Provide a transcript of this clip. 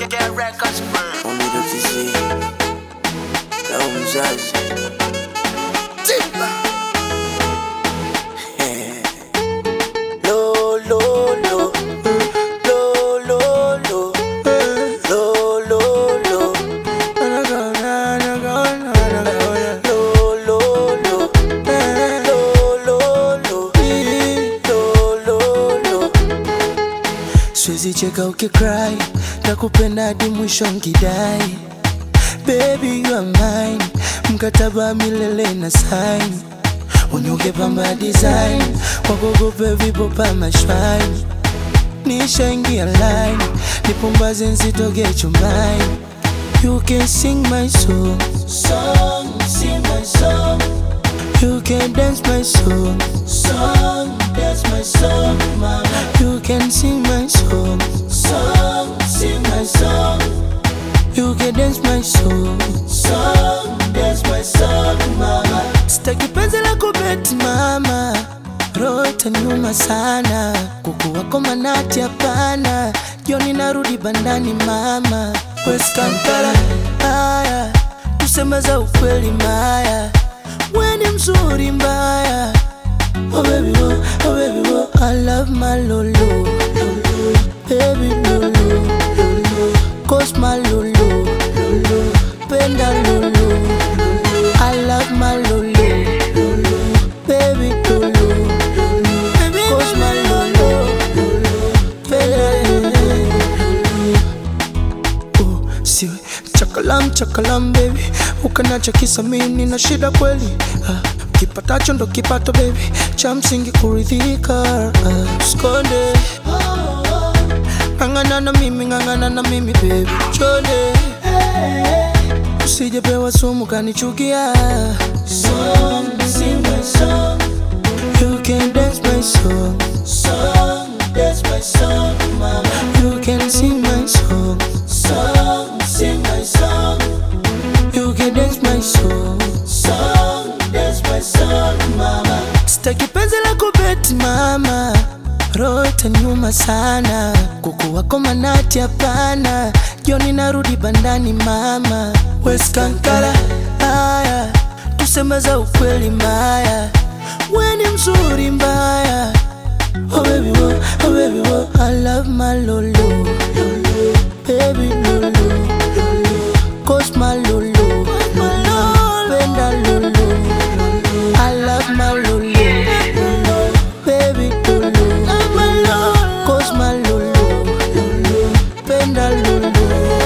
Homie do TC, la mzazi Timba Lo lo lo Lo lo lo Lo lo lo Lo lo lo Siwezi cheka ukicry, nakupenda hadi mwisho ngidai. Baby you are mine, mkataba milele na sign. Unyonge pamba design, wakogope vipo pa mashine. Nishaingia line, nipumbaze nsitoke chumbani. You can sing my song, sing my song. You can dance my song, dance my song, mama. You can sing my song, sing my song. You can dance my song, dance my song, mama. Sitaki penzi la kubeti mama, roho itaniuma sana. Kuku wako manati hapana, jioni narudi bandani mama. West Kampala, haya tuseme za ukweli maya. When mzuri mbaya, oh baby oh, I love my lolo, baby lolo, cause my lolo, penda lolo, I love my lolo, baby lolo, cause my lolo, penda lolo. Oh, siwe chakalam baby, ukanacha kisa mimi na shida kweli. Kipatacho ndo kipato baby, cha msingi kuridhika. Skonde ngangana na mimi baby, chonde usijepewa sumu kanichukia. Sing my song, you can dance my song, dance my song, mama. You can sing my song, sing my song. You can dance my song, dance my song, mama. Sitaki penzi la kubeti mama, roho itaniuma sana. Kuku wako manati hapana, jioni narudi bandani mama. West Kampala, haya tuseme za ukweli maya. Weni mzuri mbaya, oh baby oh, I love my lolo, baby lolo, cause my lolo, penda lolo, I love my lolo, baby lolo, cause my lolo, penda lolo.